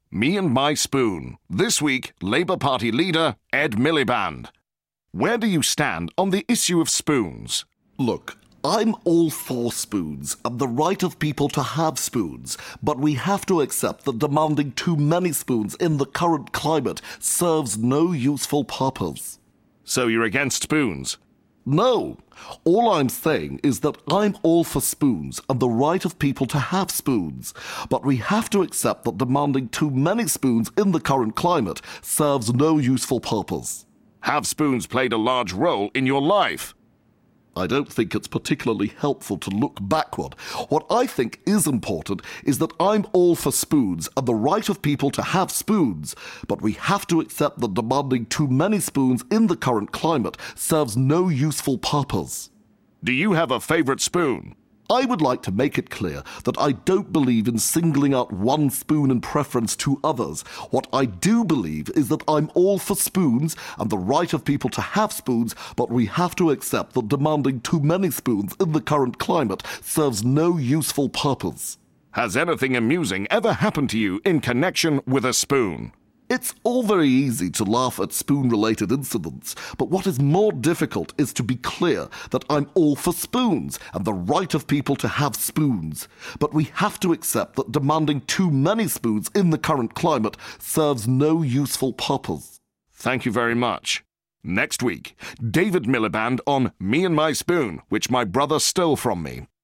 Me and My Spoon. This week, Labour Party leader Ed Miliband. Where do you stand on the issue of spoons? Look, I'm all for spoons and the right of people to have spoons, but we have to accept that demanding too many spoons in the current climate serves no useful purpose. So you're against spoons? No. All I'm saying is that I'm all for spoons and the right of people to have spoons, but we have to accept that demanding too many spoons in the current climate serves no useful purpose. Have spoons played a large role in your life? I don't think it's particularly helpful to look backward. What I think is important is that I'm all for spoons and the right of people to have spoons, but we have to accept that demanding too many spoons in the current climate serves no useful purpose. Do you have a favourite spoon? I would like to make it clear that I don't believe in singling out one spoon in preference to others. What I do believe is that I'm all for spoons and the right of people to have spoons, but we have to accept that demanding too many spoons in the current climate serves no useful purpose. Has anything amusing ever happened to you in connection with a spoon? It's all very easy to laugh at spoon-related incidents, but what is more difficult is to be clear that I'm all for spoons and the right of people to have spoons. But we have to accept that demanding too many spoons in the current climate serves no useful purpose. Thank you very much. Next week, David Miliband on Me and My Spoon, which my brother stole from me.